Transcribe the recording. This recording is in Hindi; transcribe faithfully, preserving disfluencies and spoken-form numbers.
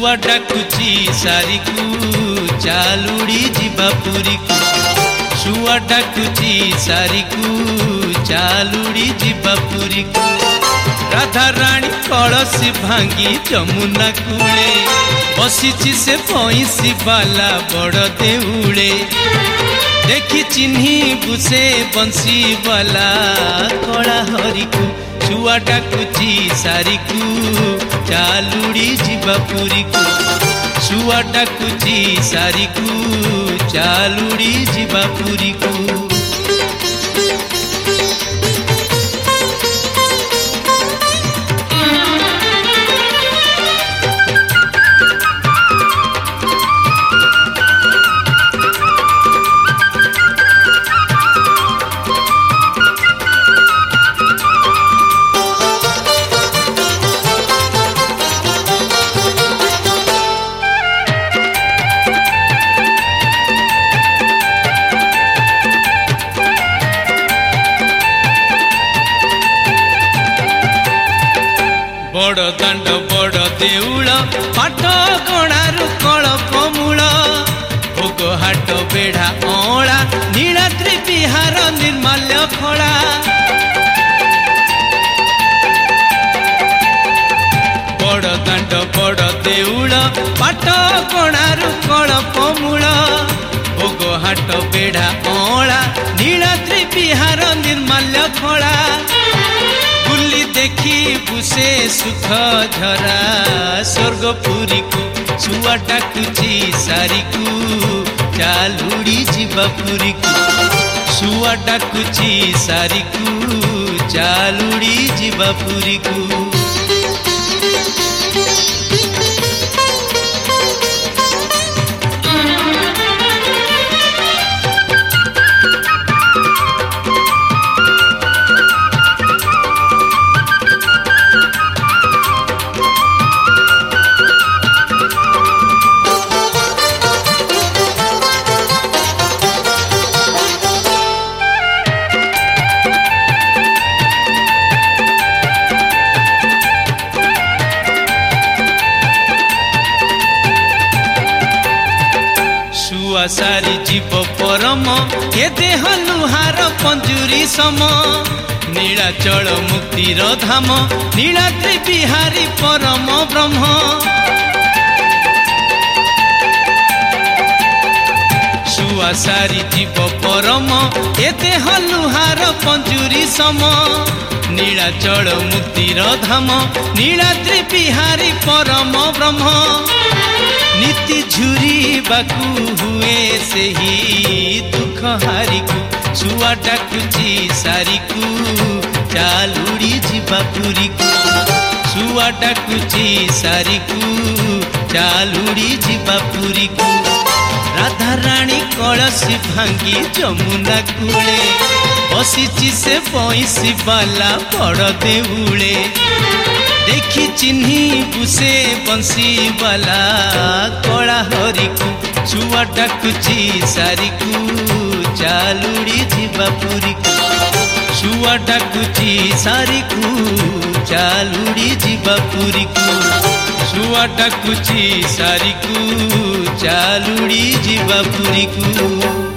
छुआ डाकुची सारी को चालुड़ी जीवा पुरी को छुआ डाकुची सारी को चालुड़ी जीवा पुरी को राधा रानी कलसी भांगी जमुना कूले बसीची से पैंसी बाला बड़ देउले देखी चिन्ही बुसे बंसी वाला कला हरी को छुआ डाकुची सारी को चालुड़ी जीवा पुरी को छुआ डाकुची सारी को चालुड़ी जीवा पुरी को बड़ दांड बड़ देउल पाट गणारु कलप मूल भोग हाट बेढ़ा अला नीलाद्रि बिहार निर्माल्य खड़ा बड़ दांड बड़ देउल पाट गणारु कलप मूल भोग हाट बेढ़ा अला नीलाद्रि बिहार निर्माल्य खड़ा बुली देखी बुसे सुख झरा स्वर्गपुरी को छुआ डाकुची सारी को चालुड़ी जीवा पुरी को छुआ डाकुची सारी को चालुड़ी जीवा पुरी को सारी जीव परम ये देह लुहार पंजुरी सम नीलाचल मुक्तिर धाम नीलाद्रि बिहारी परम ब्रह्म सुआ सारी जीव परम ये देह लुहार पंजुरी सम नीलाचल मुक्तिर धाम नीलाद्रि बिहारी परम ब्रह्म नीति झुरी बाकू हुए से ही दुख हारी को छुआ डाकुची सारी को चालुड़ी जीवा पुरी को छुआ डाकुची सारी को चालुड़ी जीवा पुरी को राधा रानी कलसी भांगी जमुना कूले बसीची से पैंसी बाला बड़ देउले देखी चिन्ही बुसे बंसी वाला कला हरी को छुआ डाकुची सारी को चालुड़ी जीवा पुरी को छुआ डाकुची सारी को चालुड़ी जीवा पुरी को छुआ डाकुची सारी को चालुड़ी जीवा पुरी को।